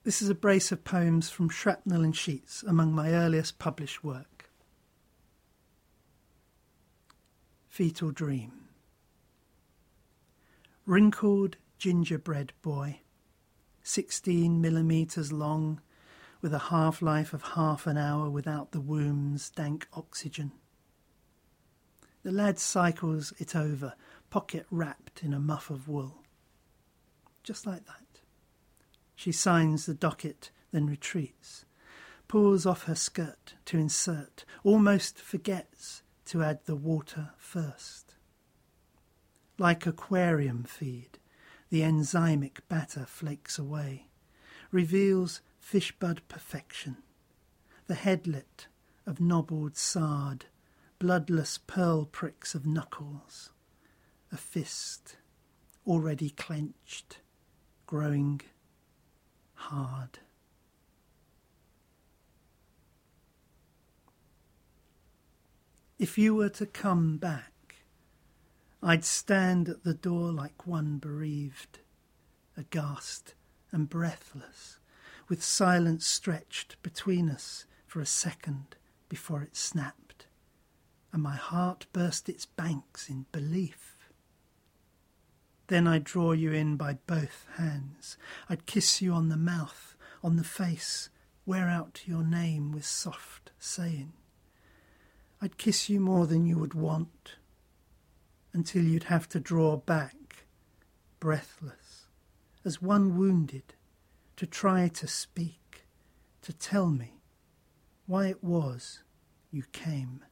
This is a brace of poems from Shrapnel and Sheets, among my earliest published work. Fetal Dream. Wrinkled gingerbread boy, 16 millimetres long, with a half-life of half an hour without the womb's dank oxygen. The lad cycles it over, pocket wrapped in a muff of wool. Just like that. She signs the docket, then retreats, pulls off her skirt to insert, almost forgets to add the water first. Like aquarium feed, the enzymic batter flakes away, reveals fishbud perfection, the headlet of nobbled sard, bloodless pearl pricks of knuckles, a fist already clenched, growing hard. If you were to come back, I'd stand at the door like one bereaved, aghast and breathless, with silence stretched between us for a second before it snapped, and my heart burst its banks in belief. Then I'd draw you in by both hands. I'd kiss you on the mouth, on the face, wear out your name with soft saying. I'd kiss you more than you would want, until you'd have to draw back, breathless, as one wounded, to try to speak, to tell me why it was you came.